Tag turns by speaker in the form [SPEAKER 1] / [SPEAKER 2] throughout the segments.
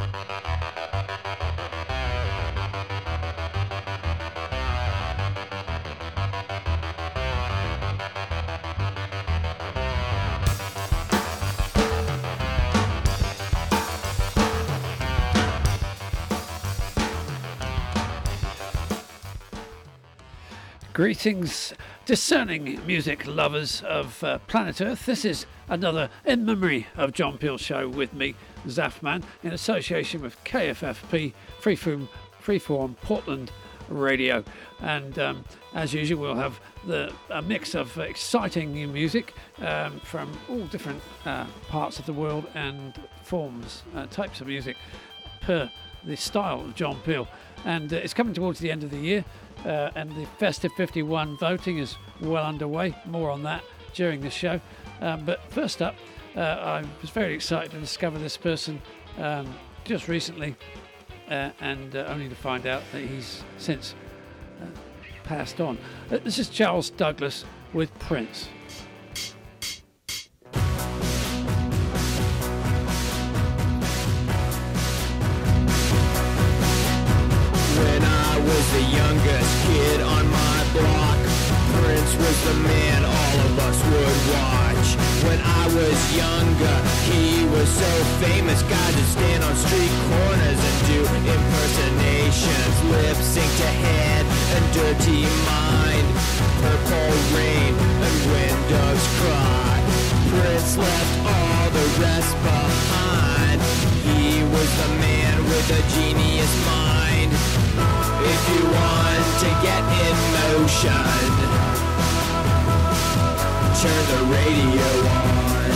[SPEAKER 1] Greetings, discerning music lovers of planet Earth. This is another In Memory of John Peel show with me, Zafman, in association with KFFP Freeform Portland Radio. And as usual, we'll have a mix of exciting new music from all different parts of the world and forms, types of music per the style of John Peel. And it's coming towards the end of the year. And the Festive 51 voting is well underway. More on that during the show. But first up, I was very excited to discover this person just recently, and only to find out that he's since passed on. This is Charles Douglas with Prince.
[SPEAKER 2] The youngest kid on my block, Prince was the man all of us would watch. When I was younger, he was so famous, guys would stand on street corners and do impersonations, lip sync to Head and Dirty Mind, Purple Rain and When Doves Cry. Prince left all the rest behind. He was the man with a genius mind. If you want to get in motion, turn the radio on.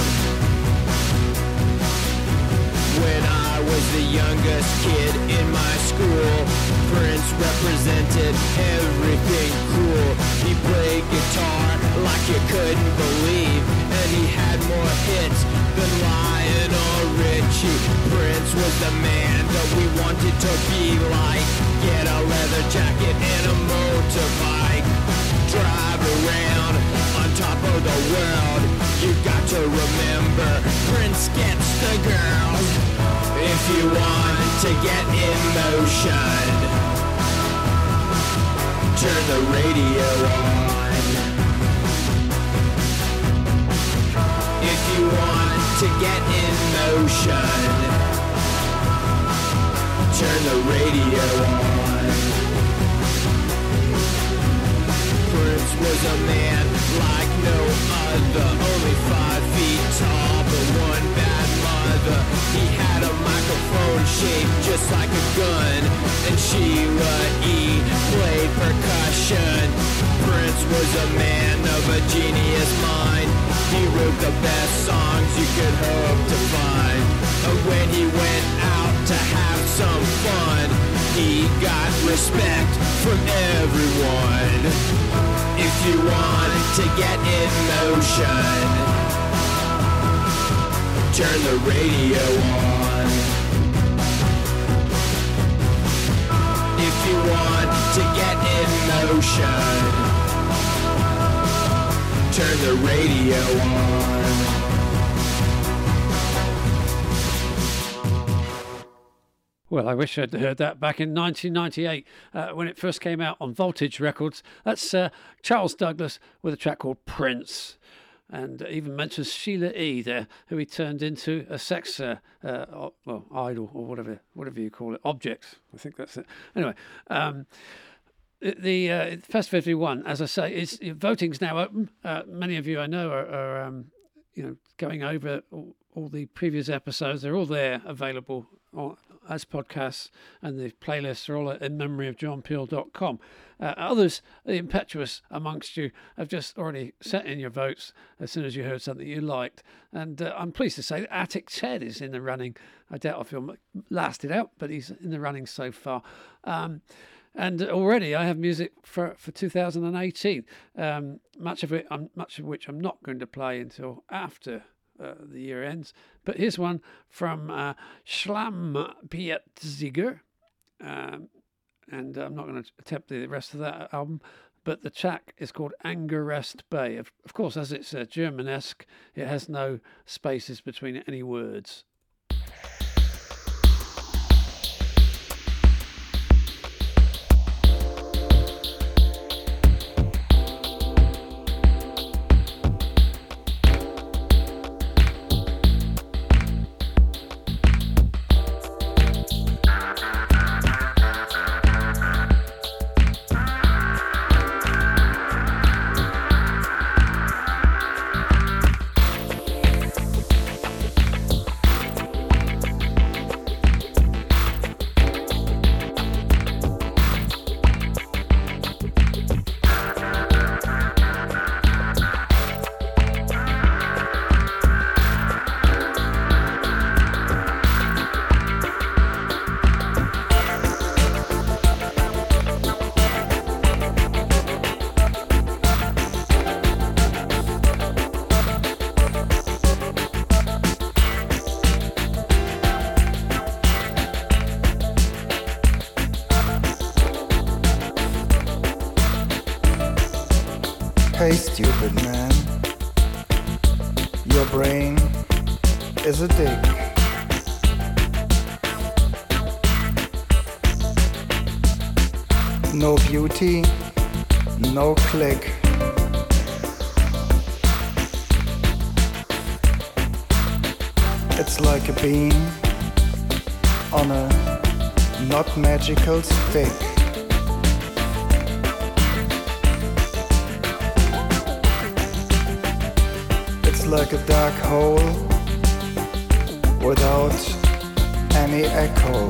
[SPEAKER 2] When I was the youngest kid in my school, Prince represented everything cool. He played guitar like you couldn't believe, and he had more hits than Lionel Richie. Prince was the man that we wanted to be like. Get a leather jacket and a motorbike, drive around on top of the world. You got to remember, Prince gets the girls. If you want to get in motion, turn the radio on. If you want to get in motion, turn the radio on. Prince was a man like no other, only 5 feet tall, but one bad mother. He had a microphone shaped just like a gun, and Sheila E. played percussion. Prince was a man of a genius mind. He wrote the best songs you could hope to find. And when he went out to have some fun, he got respect from everyone. If you want to get in motion, turn the radio on. If you want to get in motion, turn the radio on.
[SPEAKER 1] Well, I wish I'd heard that back in 1998 when it first came out on Voltage Records. That's Charles Douglas with a track called Prince. And even mentions Sheila E. there, who he turned into a sex, idol or whatever you call it, object. I think that's it. Anyway, the Fest 51, as I say, voting's now open. Many of you I know are going over all the previous episodes. They're all there, available as podcasts, and the playlists are all at inmemoryofjohnpeel.com. Others, the impetuous amongst you, have just already sent in your votes as soon as you heard something you liked. And I'm pleased to say that Attic Ted is in the running. I doubt if he'll last it out, but he's in the running so far. And already I have music for 2018, much of which I'm not going to play until after the year ends. But here's one from Schlammpietsiger, and I'm not going to attempt the rest of that album, but the track is called Angerest Bay. Of course, as it's Germanesque, it has no spaces between any words.
[SPEAKER 3] Hey stupid man, your brain is a dick. No beauty, no click. It's like a bean on a not magical stick. It's like a dark hole without any echo.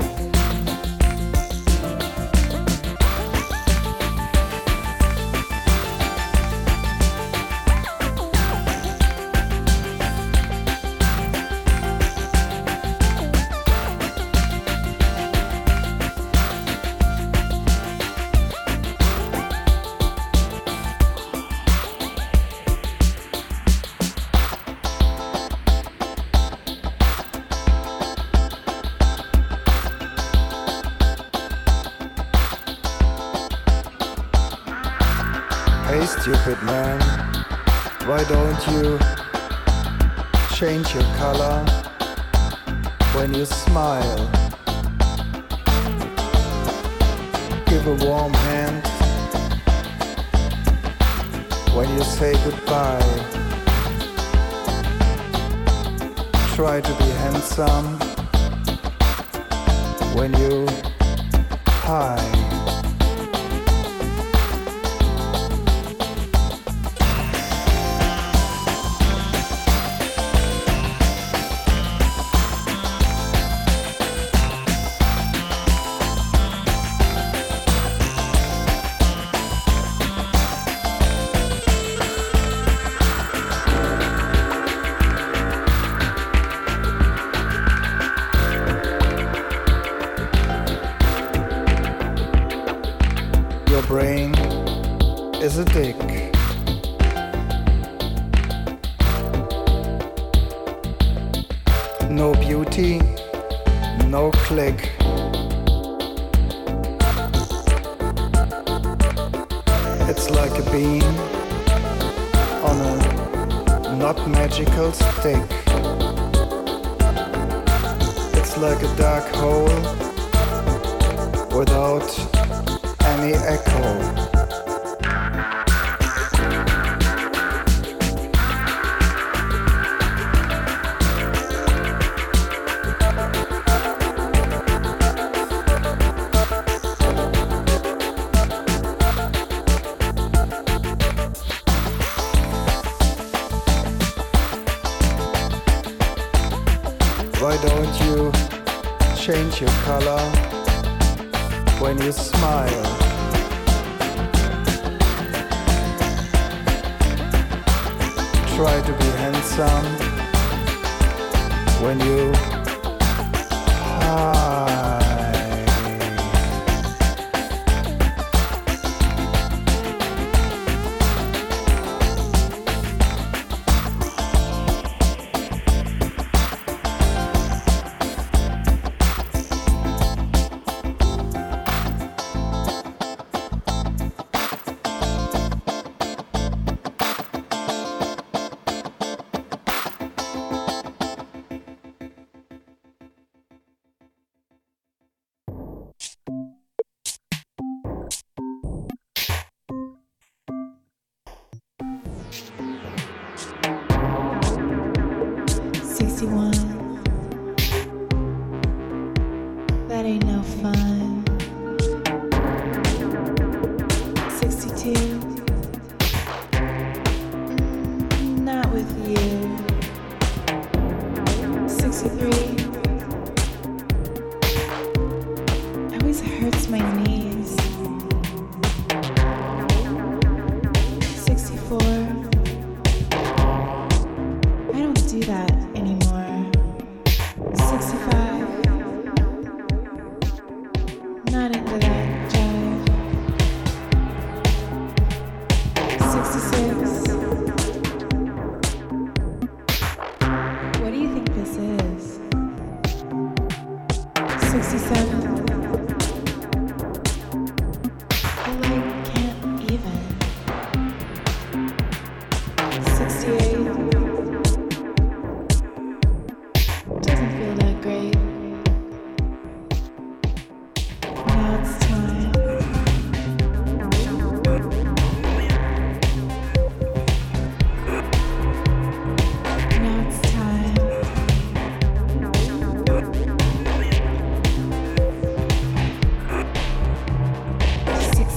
[SPEAKER 3] Hey stupid man, why don't you change your color when you smile? Give a warm hand when you say goodbye. Try to be handsome when you hi. Your brain is a dick. No beauty, no click. It's like a bean on a not magical stick. It's like a dark hole without any echo. Why don't you change your color when you smile? Try to be handsome when you hi.
[SPEAKER 4] That ain't no fun. 62. Not with you. 63. Always hurts my knees. 64. I don't do that anymore. 65. Not into that jive. 66. What do you think this is? 67. I can't even.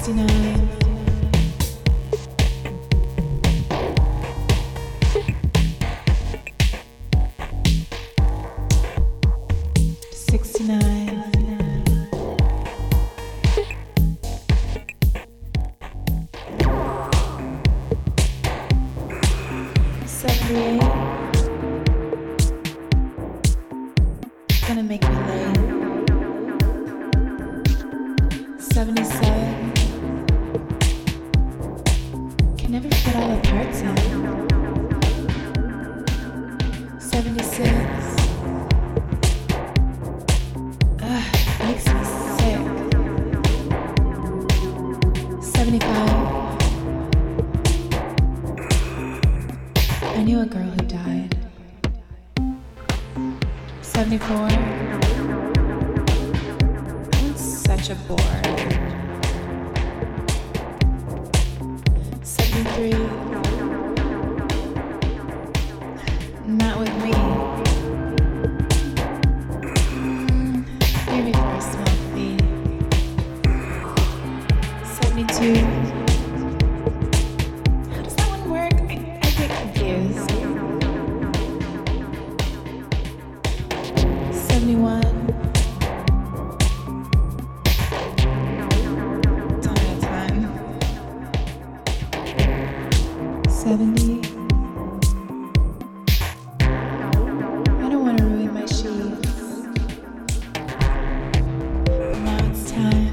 [SPEAKER 4] 69. 69. 78. Gonna make me late. 77. Can never fit all the parts in. 76. Makes me sick. 75. I knew a girl who died. 74. I'm such a bore. 73. Not with me. Maybe for a small fee. 72. How does that one work? I get confused. 71. Don't have time. 70. I don't want to ruin my sheets. Now it's time.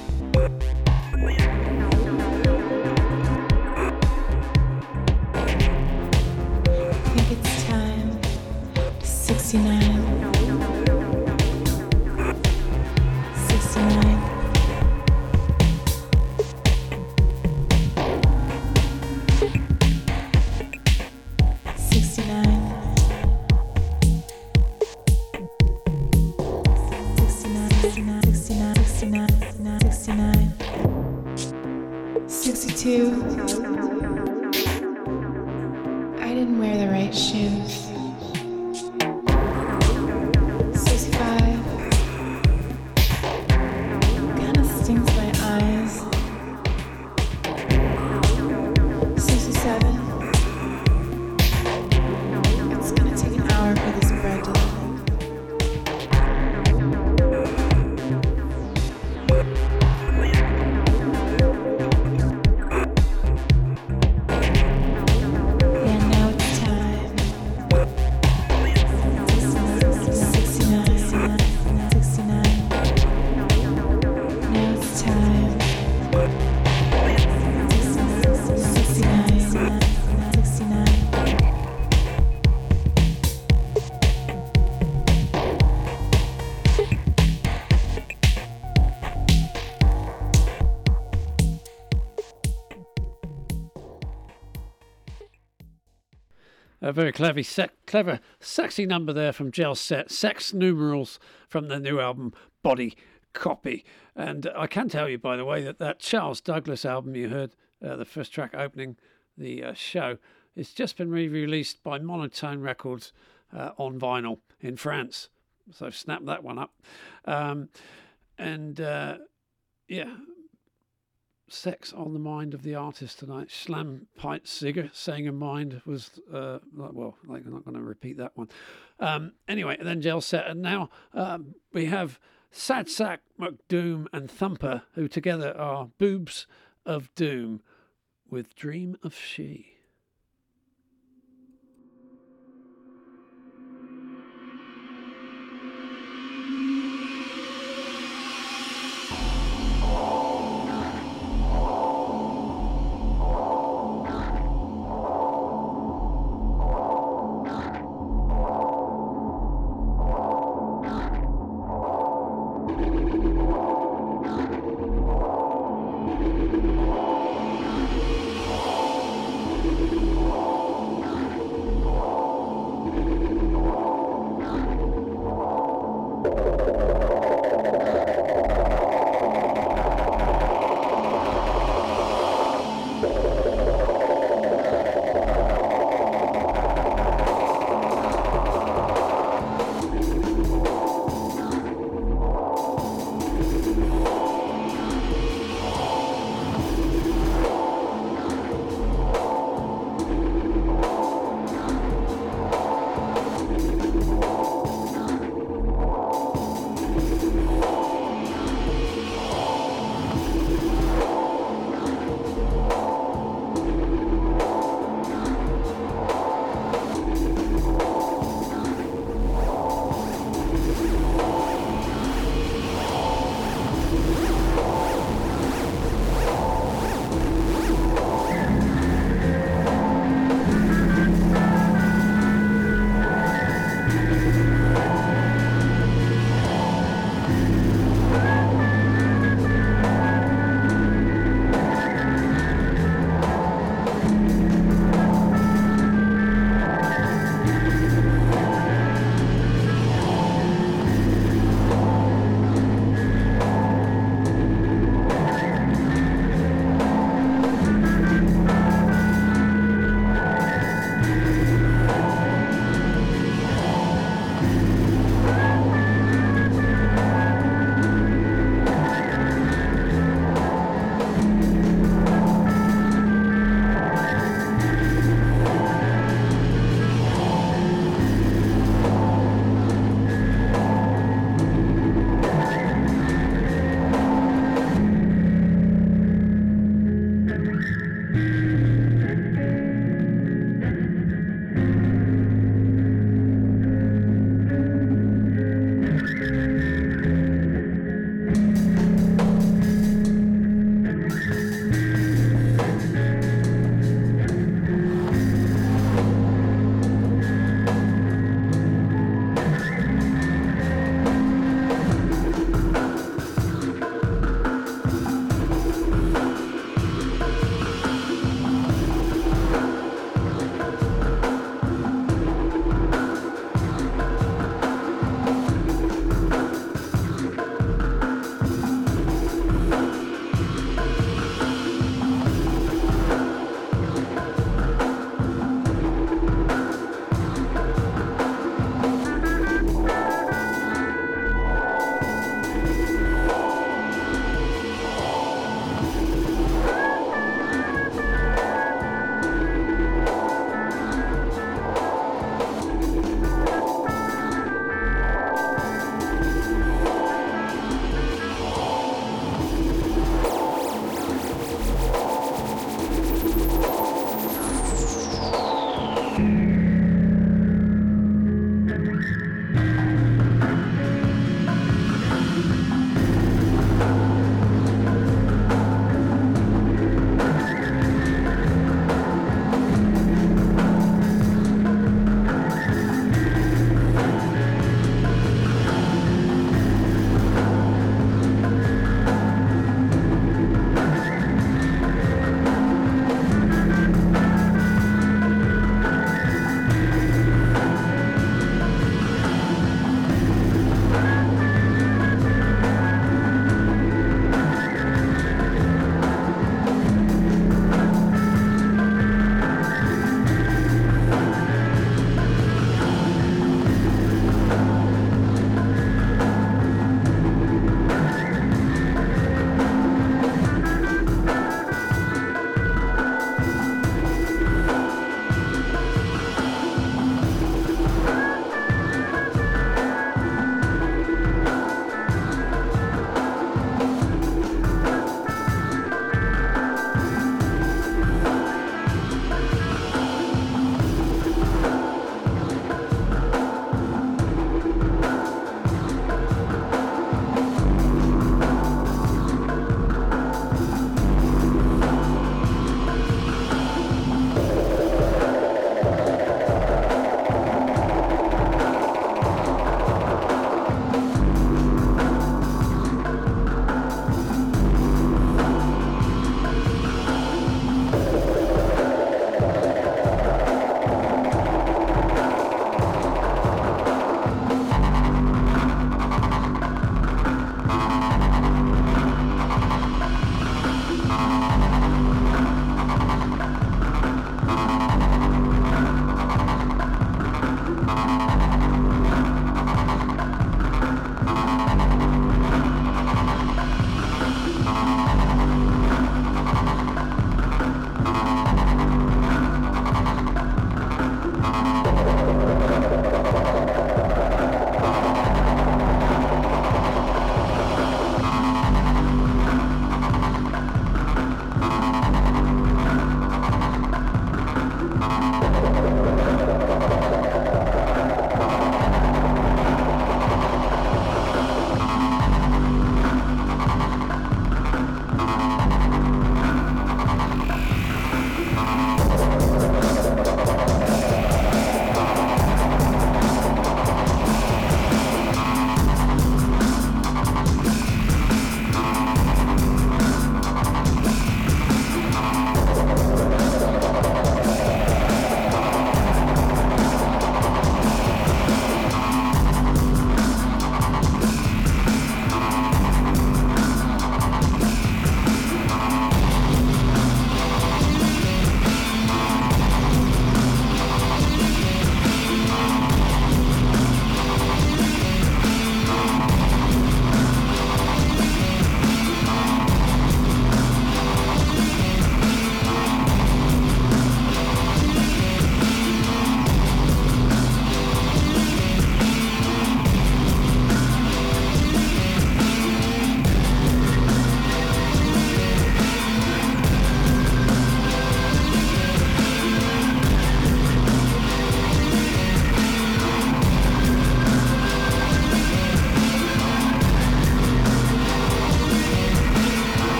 [SPEAKER 4] I think it's time. 69. 69. 69. 62. I didn't wear the right shoes. 65. Kinda stings my eyes. 67. It's gonna take an hour for this bread to leaven. 69.
[SPEAKER 1] A very clever, sexy number there from Gel Set. Sex Numerals from the new album Body Copy. And I can tell you, by the way, that Charles Douglas album you heard, the first track opening the show, it's just been re-released by Monotone Records on vinyl in France. So snap that one up. Yeah. Sex on the mind of the artist tonight. Slam Peitzziger saying a mind was, I'm not going to repeat that one. Anyway, and then Gel Set. And now we have Sad Sack, McDoom and Thumper, who together are Boobs of Doom with Dream of She.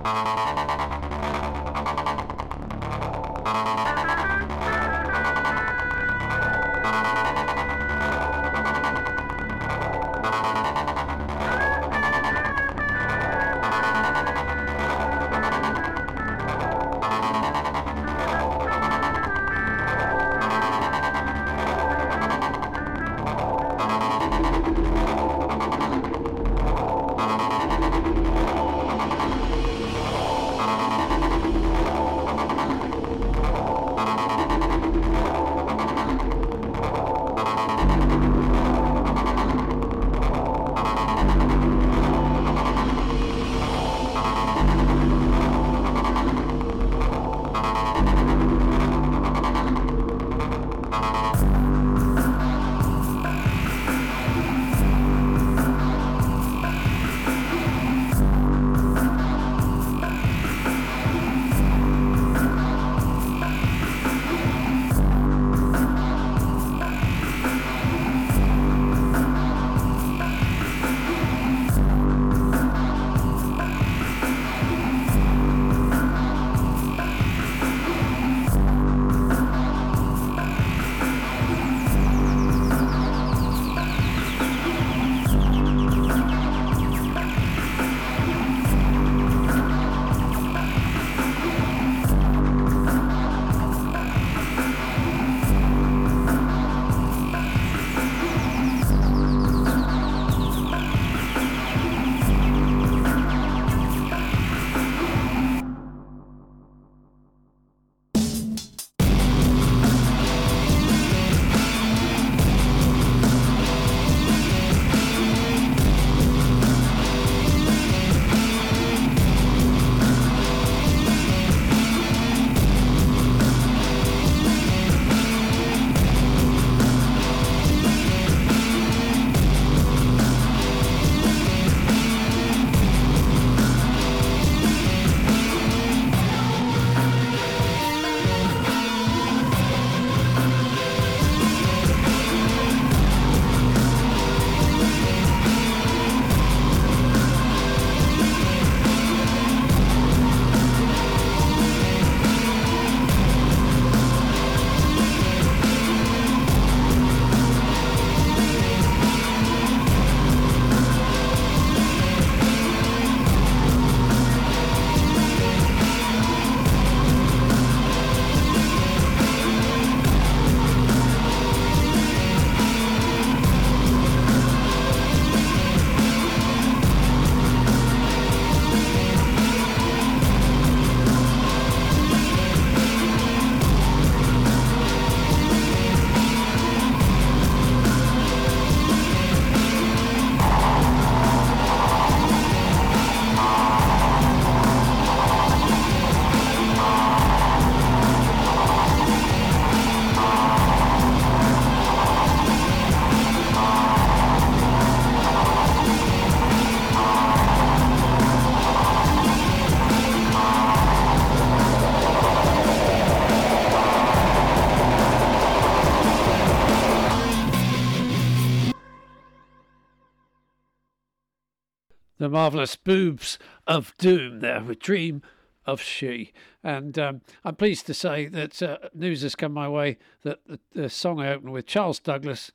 [SPEAKER 1] The marvellous Boobs of Doom there with Dream of She. And I'm pleased to say that news has come my way that the song I opened with, Charles Douglas,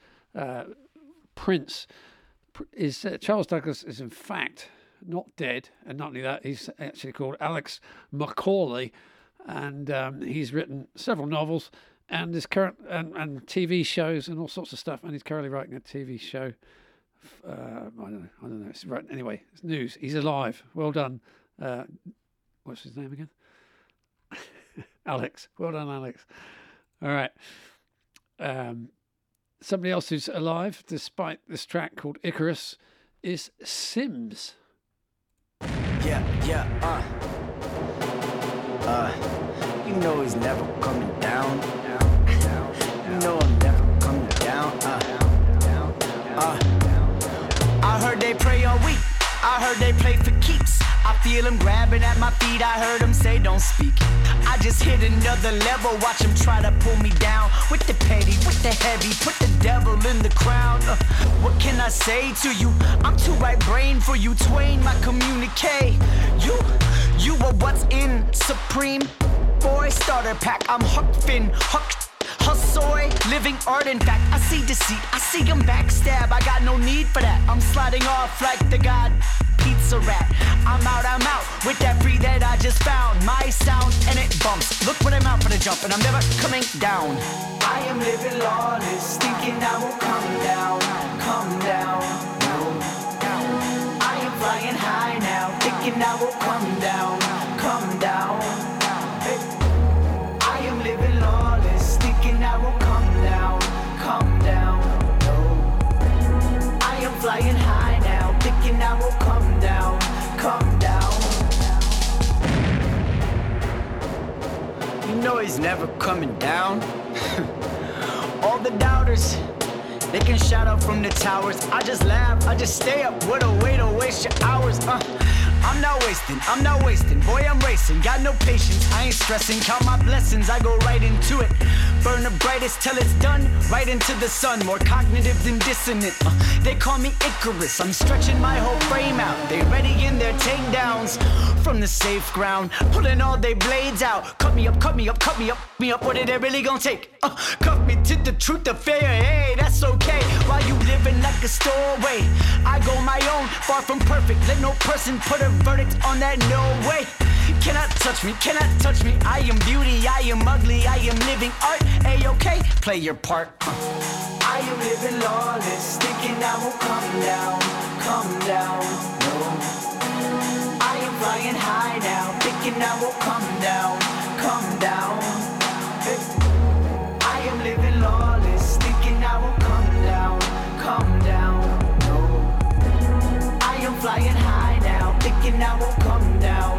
[SPEAKER 1] Prince, Charles Douglas is in fact not dead, and not only that, he's actually called Alex Macaulay, and he's written several novels and is current and TV shows and all sorts of stuff, and he's currently writing a TV show. I don't know. It's right. Anyway, it's news. He's alive. Well done. What's his name again? Alex. Well done, Alex. All right. Somebody else who's alive, despite this track called Icarus, is Sims.
[SPEAKER 5] You know he's never coming down. You know I'm never coming down. I heard they pray all week. I heard they play for keeps. I feel him grabbing at my feet. I heard him say don't speak. I just hit another level. Watch him try to pull me down. With the petty, with the heavy. Put the devil in the crown. What can I say to you? I'm too right brain for you. Twain, my communique. You a supreme. Boy, starter pack, I'm Huck Finn, Huck Hussoy, living art. In fact, I see deceit, I see him backstab. I got no need for that. I'm sliding off like the god pizza rat. I'm out with that free that I just found. My sound and it bumps. Look when I'm out for the jump and I'm never coming down. I am living lawless, thinking I won't come down. Come down, no. I am flying high now, thinking I won't come down. Come down. Hey. I am living lawless, thinking I won't come down. Come down, no. I am flying high now, thinking I won't come down. Come down. You know he's never coming down. All the doubters, they can shout out from the towers. I just laugh, I just stay up. What a way to waste your hours. I'm not wasting. Boy, I'm racing, got no patience. I ain't stressing, count my blessings. I go right into it. Burn the brightest till it's done. Right into the sun, more cognitive than dissonant. They call me Icarus, I'm stretching my whole frame out. They ready in their takedowns from the safe ground, pulling all their blades out. Cut me up, what are they really gonna take? Cuff me to the truth of fair, hey, that's okay. While you living like a stowaway, I go my own, far from perfect. Let no person put a verdict on that, no way. Cannot touch me, I am beauty, I am ugly, I am living art. A-okay, play your part. I am living lawless, thinking I won't come down, no. I am flying high now, thinking I won't come down. Hey. I am living lawless, thinking I won't come down, no. I am flying high now, thinking I won't come down.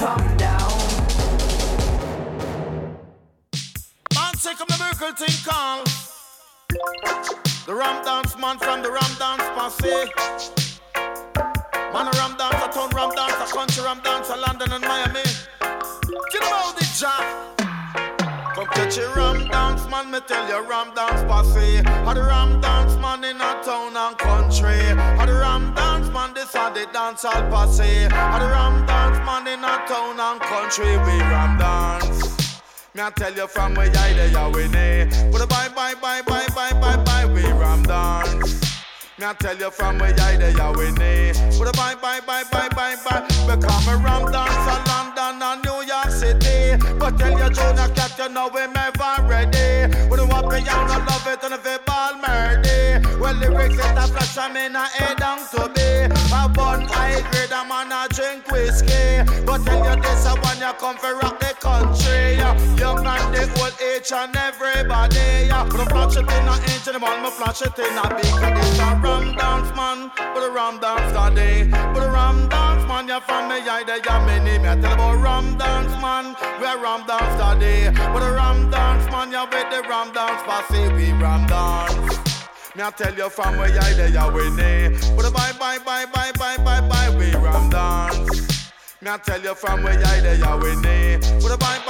[SPEAKER 6] Man, take up the miracle thing called the Ram Dance man from the Ram Dance Posse. Man, a Ram Dance, a town Ram Dance, a country Ram Dance, a London and Miami. Get about the job. Come catch your Ram Dance man, me tell you Ram Dance Posse. A the Ram Dance man in a town and country. A the Ram Dance man, this a the dancehall posse. A the Ram Dance man in a town and country. We Ram Dance. Me I tell you from where I there we nay. But bye, we Ram Dance. Me I tell you from where I there we nay. But bye. Because me Ram Dance a London and New York City. But tell you Jonah Cat, you know we never ready. We don't want me young, I love it and if it ball murder. Well, lyrics is a flash, I'm in a head down to be. A bun high grade, a man a drink whiskey. But tell you this, I want you come for rock the country. Young and the old age and everybody. But I flash it in a inch and the man, me flash it in a big. It's a Ram Dance man, but a Ram Dance today. But a Ram Dance man, you're from me, I there, you many. Me I tell about Ram Dance man, we're Ram Dance today. But a Ram Dance man, you're with the Ram Dance Posse, we Ram Dance. Me I tell you from where I there, you winning. But a bye, we Ram Dance. Me I tell you from where I there, you winning. But a bye.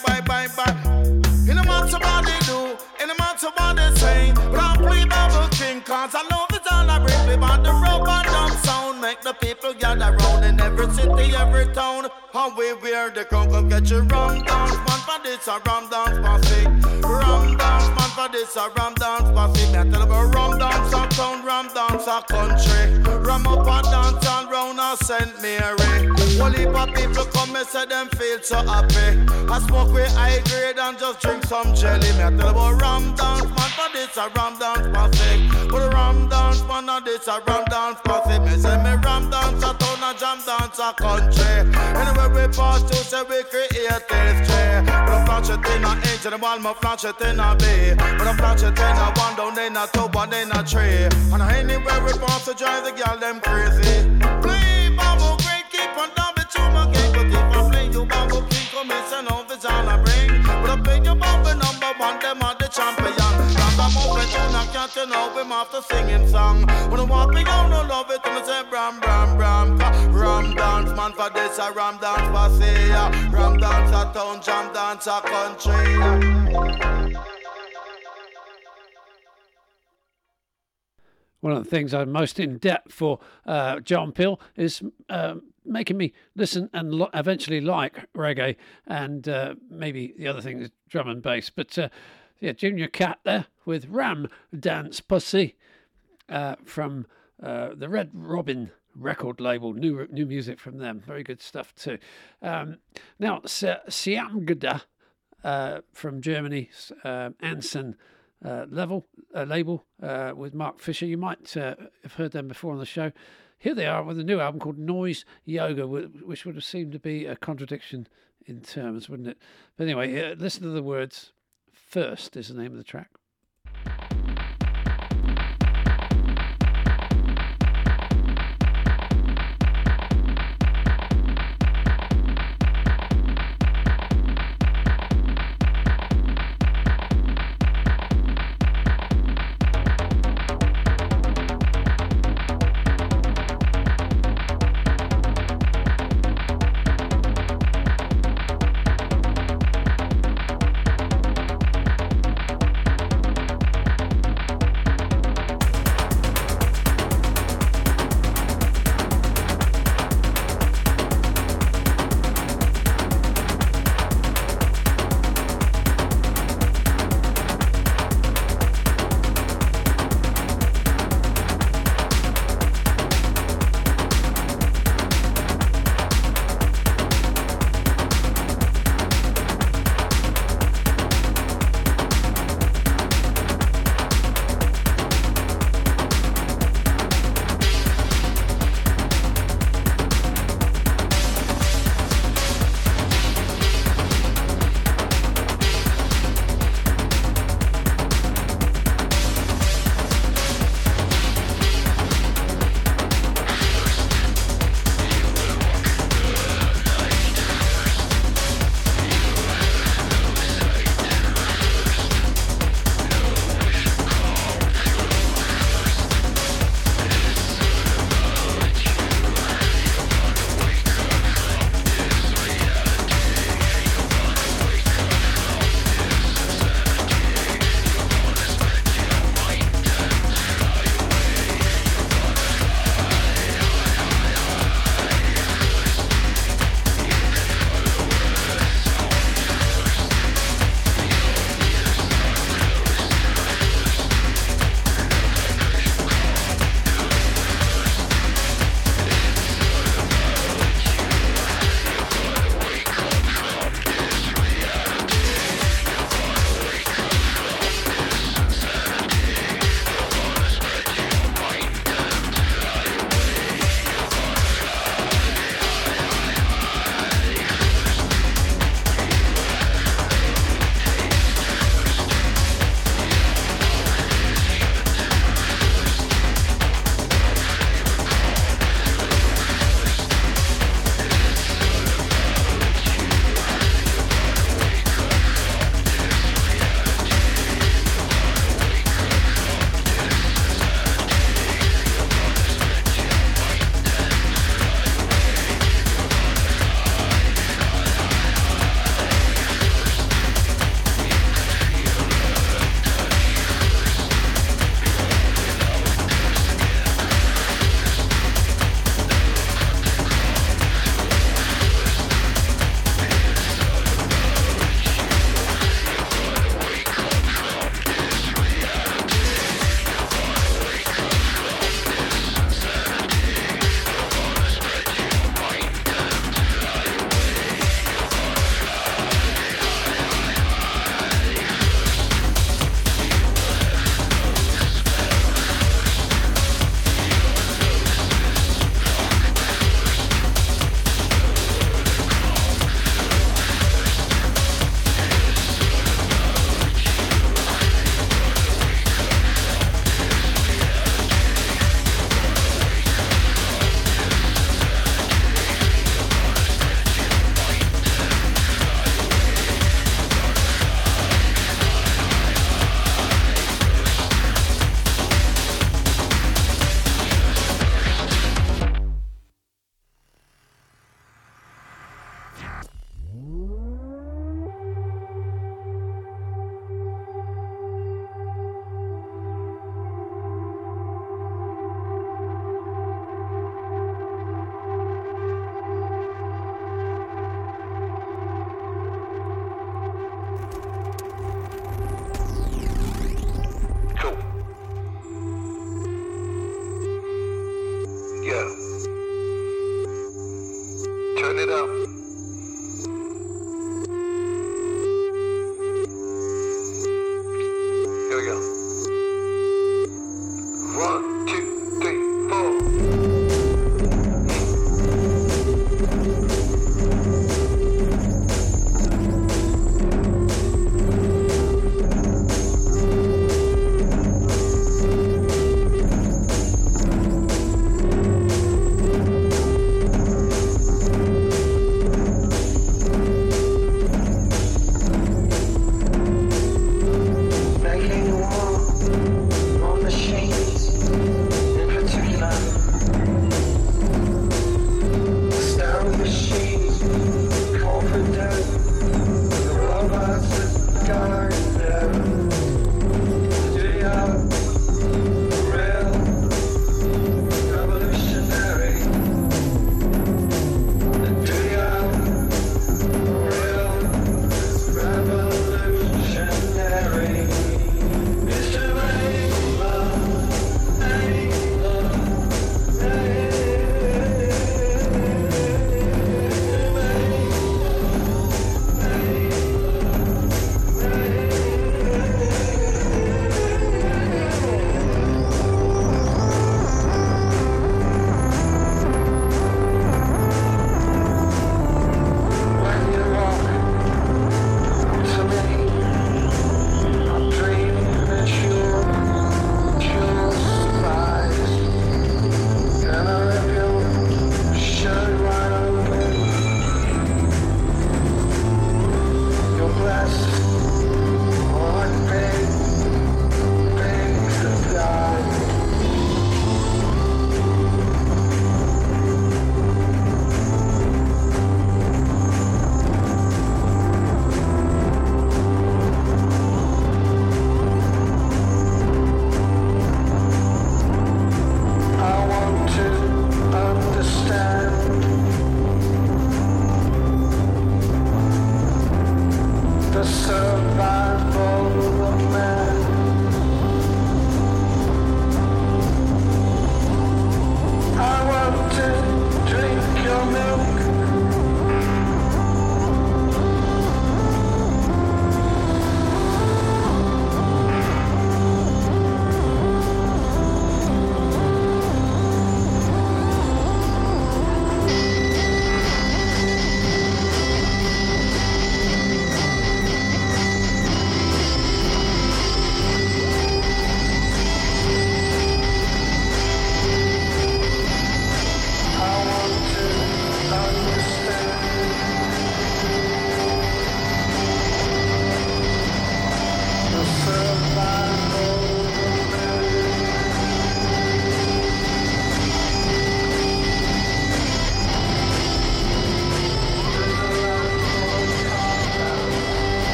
[SPEAKER 6] In the matter what they do, in the matter what they say. But I play Bubble King, cause I love it all I bring. Play by the rubber drum sound, make the people gather round in every city, every town. How we wear the crown, come get your Ram Dance man, for this a Ram Dance Posse. Ram Dance man, for this a Ram Dance Posse. Me I tell about Ram Dance a town, Ram Dance a country. Ram up a dance all round a St. Mary. One heap of people come and say them feel so happy. I smoke with high grade and just drink some jelly. Me I tell about Ram Dance man, for this a Ram Dance Posse. But a Ram Dance man, and this a Ram Dance Posse. Me say me Ram Dance a town, a jam dance a country. Anywhere we pass to, say we create history. But I flash it in a inch and the wall, me flash it in a bay. But I flash it in a one down, in a two, one in a three. And anywhere we pass to, drive the girl them crazy. Play Bubble King, keep on down between my game. But if I play you Bubble King, come and send off it's all I bring. But I play you Bubble number one, them are the champion. I'm open to knock out, you know, him after singing song. When I walk me down, I love it, and I say, Bram. Ram Dance man, for this a Ram Dance Posse. Ram Dance a town, jam dance a country.
[SPEAKER 1] One of the things I'm most in debt for John Peel is making me listen and eventually like reggae and maybe the other thing is drum and bass. But yeah, Junior Cat there with Ram Dance Pussy from the Red Robin record label, new music from them. Very good stuff too. Now, Siamgda from Germany's Anson label with Mark Fisher. You might have heard them before on the show. Here they are with a new album called Noise Yoga, which would have seemed to be a contradiction in terms, wouldn't it? But anyway, listen to the words. First is the name of the track.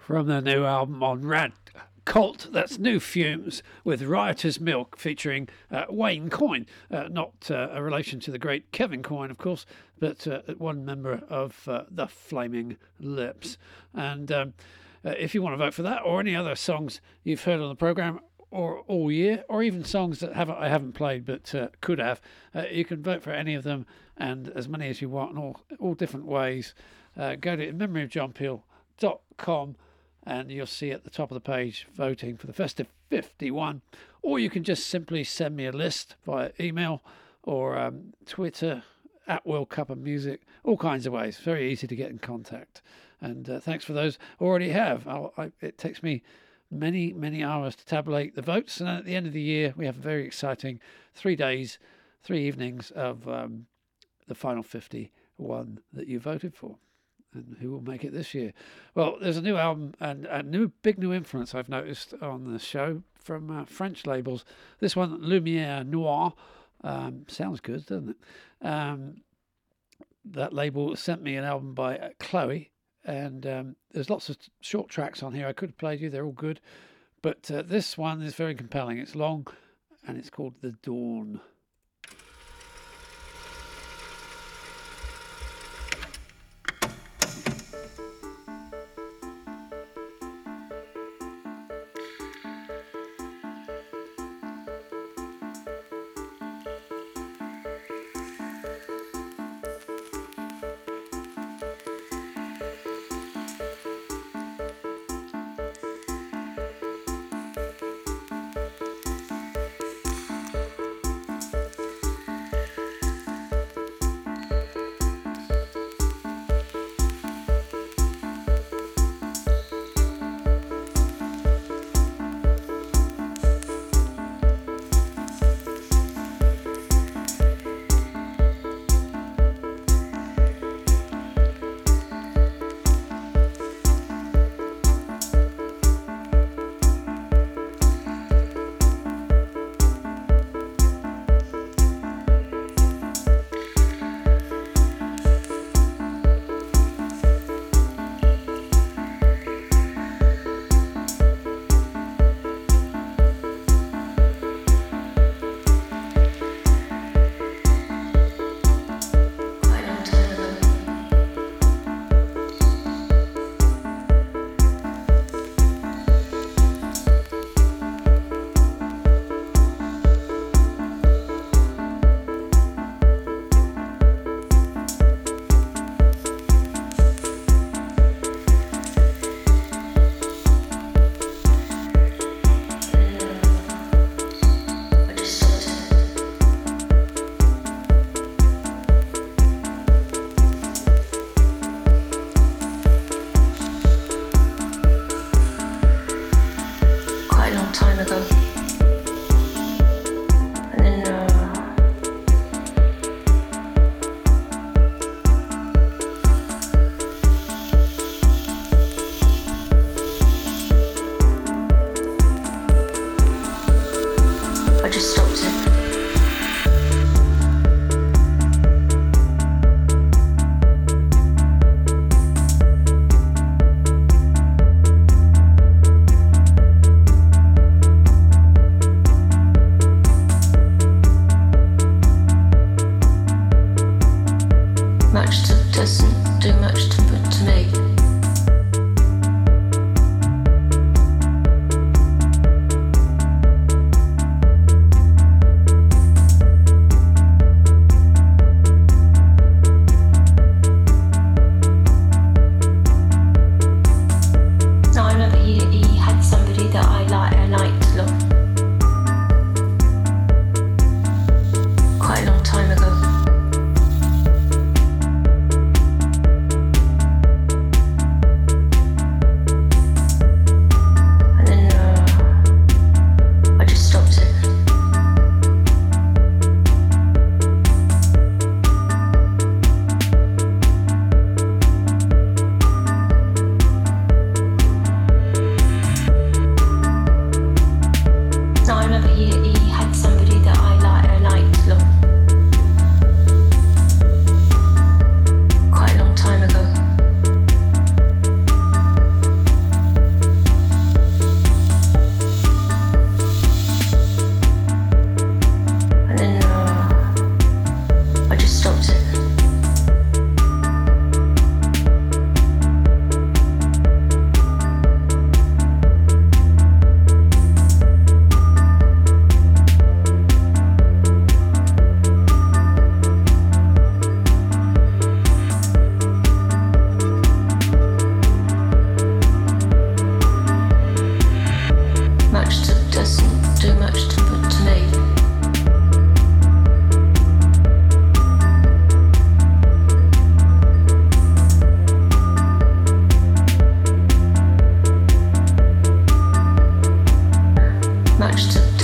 [SPEAKER 1] From the new album on Rad Cult, that's New Fumes with Riotous Milk featuring Wayne Coyne, not a relation to the great Kevin Coyne, of course, but one member of the Flaming Lips. And if you want to vote for that or any other songs you've heard on the programme or all year, or even songs that I haven't played but could have, you can vote for any of them and as many as you want in all different ways. Go to inmemoryofjohnpeel.com and you'll see at the top of the page voting for the Festive 51, or you can just simply send me a list via email or Twitter at World Cup of Music, all kinds of ways. Very easy to get in contact. And thanks for those who already have. It takes me many hours to tabulate the votes, and at the end of the year we have a very exciting 3 days, 3 evenings of the final 51 that you voted for. And who will make it this year? Well, there's a new album and a big new influence I've noticed on the show from French labels. This one, Lumière Noire, sounds good, doesn't it? That label sent me an album by Chloe, and there's lots of short tracks on here. I could have played you, they're all good. But this one is very compelling. It's long, and it's called The Dawn.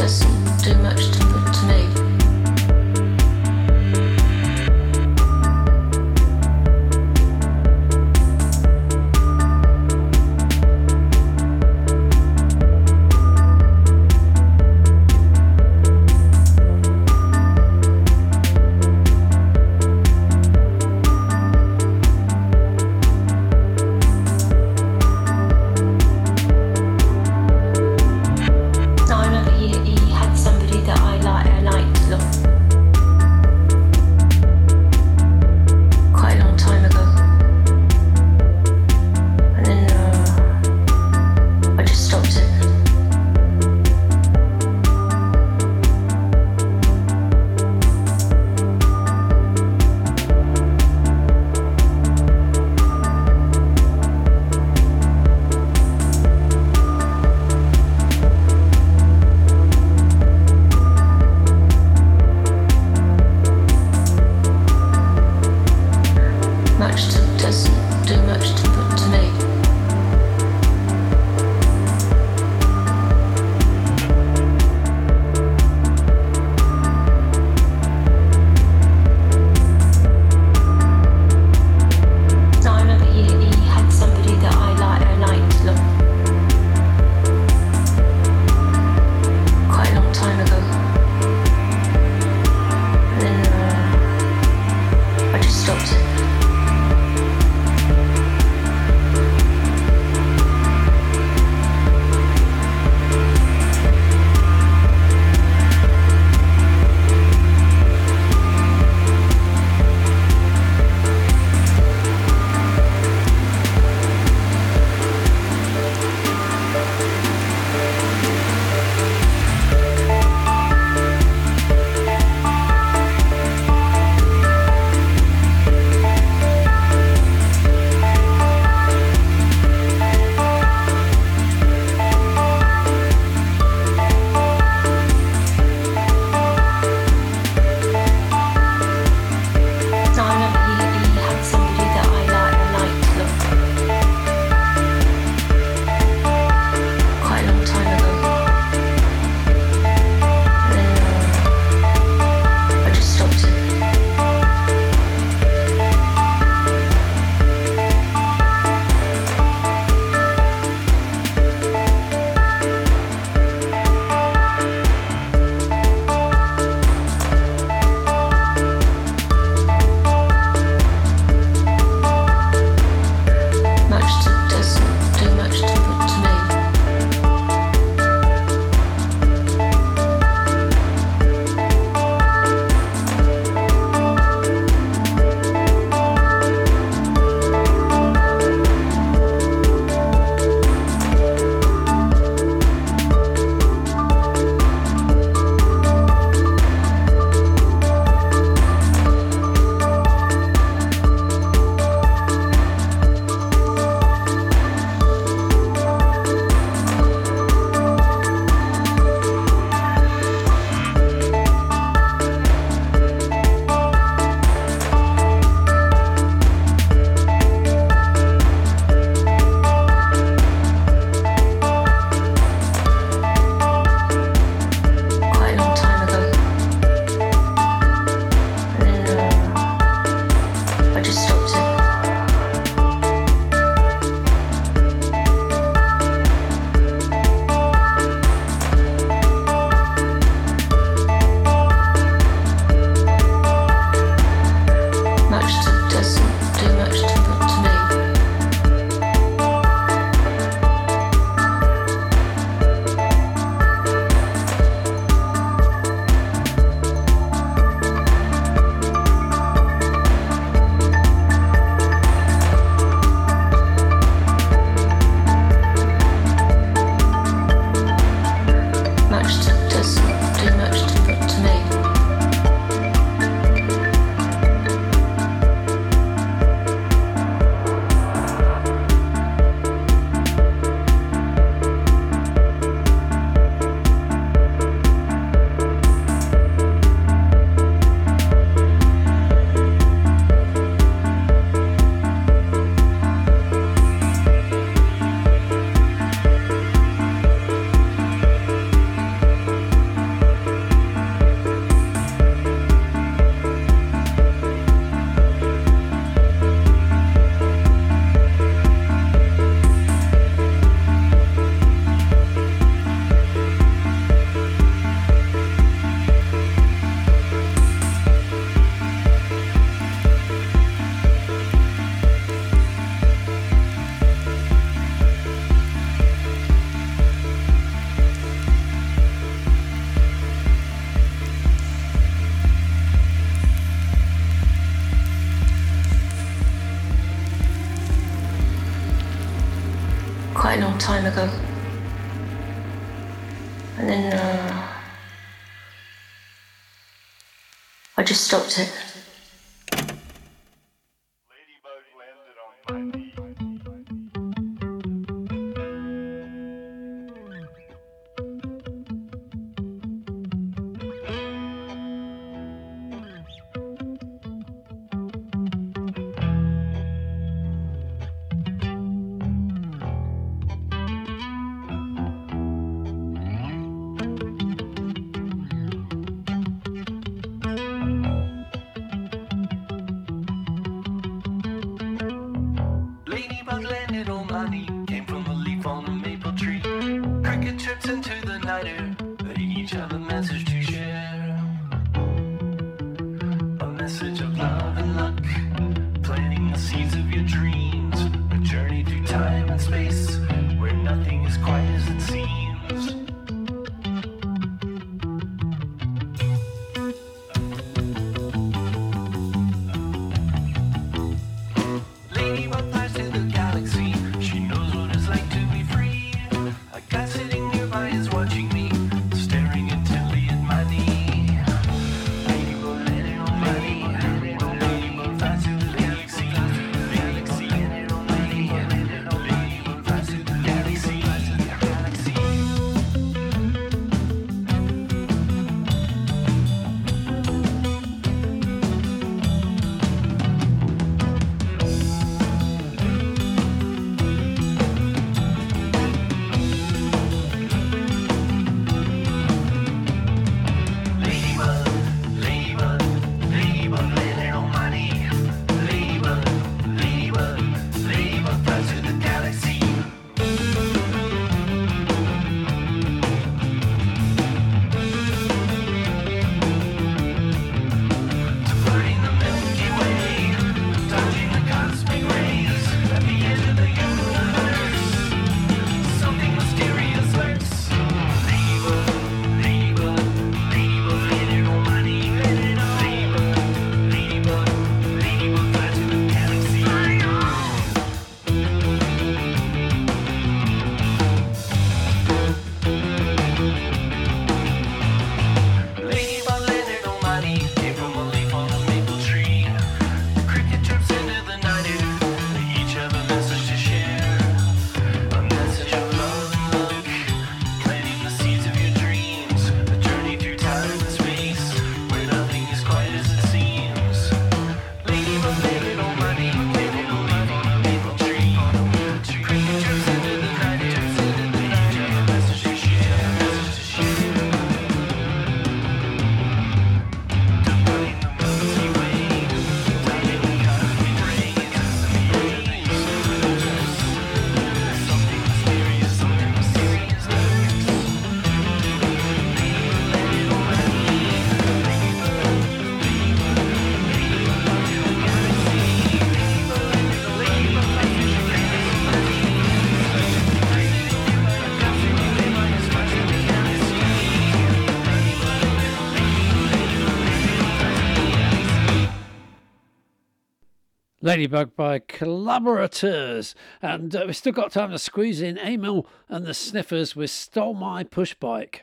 [SPEAKER 7] doesn't do much to me. I remember he had somebody that I I just stopped it.
[SPEAKER 6] Ladybug landed on my knee.
[SPEAKER 8] Ladybug landed on my knee, came from a leaf on a maple tree. Cricket chirps into the night air, they each have a message to share. A message of love and luck, planting the seeds of your dreams. A journey through time and space, where nothing is quite as it seems. Ladybug flies to the galaxy. She knows what it's like to be free. A guy sitting nearby is watching me, staring intently at my knee. Ladybug landed on my knee. Ladybug flies to the galaxy. Galaxy landed on my knee. Ladybug flies to the galaxy. Galaxy. Ladybug, ladybug, ladybug landed on my knee. Ladybug, ladybug, ladybug flies to the galaxy. Diverting the Milky Way, dodging the cosmic rays. At the edge of the universe, something mysterious lurks. Ladybug, ladybug, ladybug landed on my knee. Ladybug, ladybug, ladybug flies to the galaxy. Ladybug landed on my knee, came from a leaf on a maple tree. Cricket chirps into the night air, they each have a message to share. A message of love and luck, planting the seeds of your dreams. A journey through time and space, where nothing is quite as it seems. Ladybug landed on my knee, came from a leaf on a maple tree. Cricket chirps into the night air, they each have a message to share. Diverting the Milky Way, dodging the cosmic rays. At the edge of the universe, something mysterious, something mysterious lurks. Ladybug landed on my knee. Ladybug, ladybug, ladybug flies to the galaxy. Ladybug landed on ladybug flies to the galaxy.
[SPEAKER 1] Ladybug by Collaborators. And we've still got time to squeeze in Emil and the Sniffers with Stole My Push Bike.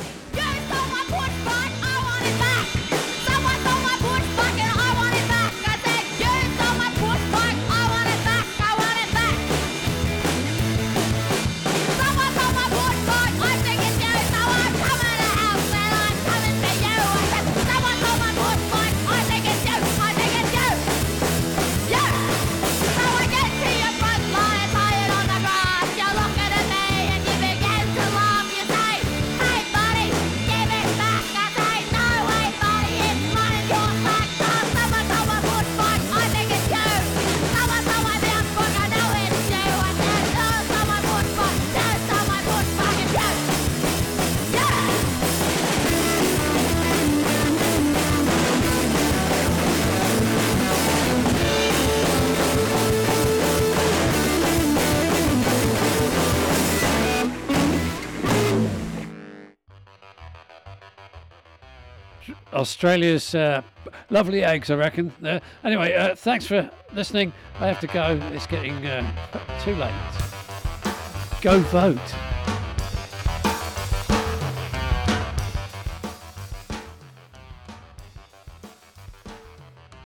[SPEAKER 1] Australia's lovely eggs, I reckon. Anyway, thanks for listening. I have to go. It's getting too late. Go vote.